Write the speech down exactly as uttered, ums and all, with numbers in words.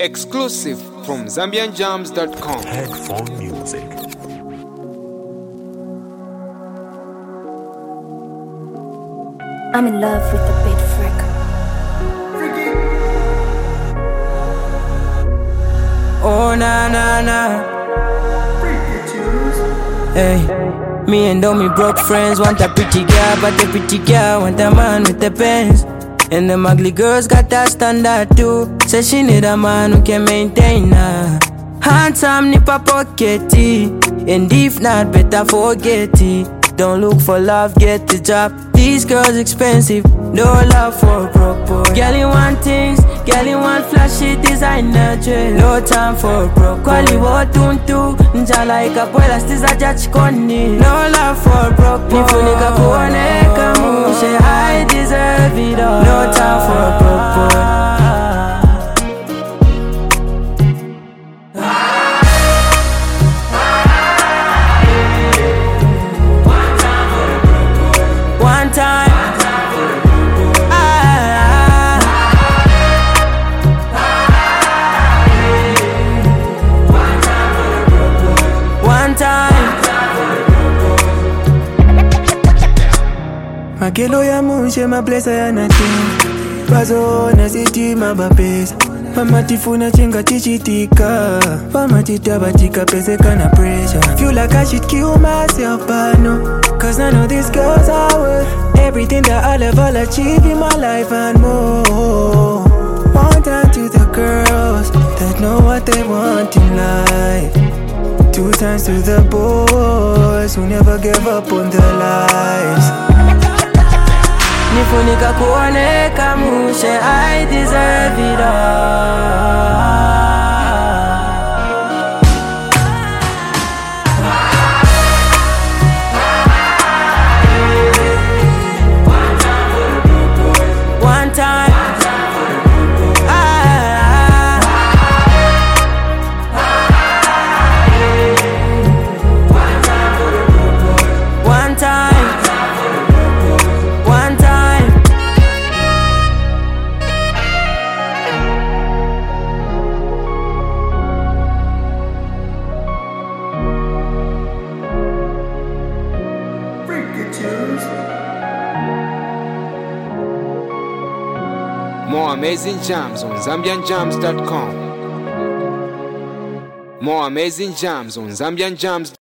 Exclusive from Zambian Jams dot com. Headphone music. I'm in love with the beat freak. Oh na na na. Hey, me and all me broke friends want a pretty girl, but the pretty girl want a man with the pants. And them ugly girls got that standard too. Say she need a man who can maintain her. Handsome nipper pockety, and if not, better forget it. Don't look for love, get the job. These girls expensive, no love for a broke boy. Girl you want things, girl you want flashy designer dress. No time for a broke boy. Kwali wotuntu, njala ikakwela stiza jachikoni. No love for a broke boy. Nifunika kuoneka mushe, I deserve it all. No time for a broke boy. One time, ah, one time. Makelo ya mushe mablesa ya natin. Bazo na siti mabapesa. Pamatifuna chenga chichitika. Pamatitabatika peseka na pressure. Feel like I should kill myself, but no. Cause none of these girls are worth everything that I'll ever achieve in my life and more. One time to the girls that know what they want in life. Two times to the boys who never give up on their lives. Nifunika kuoneka mushe, I deserve it all. One time, ah, one time, one time. More amazing jams on Zambian Jams dot com. More amazing jams on Zambian Jams.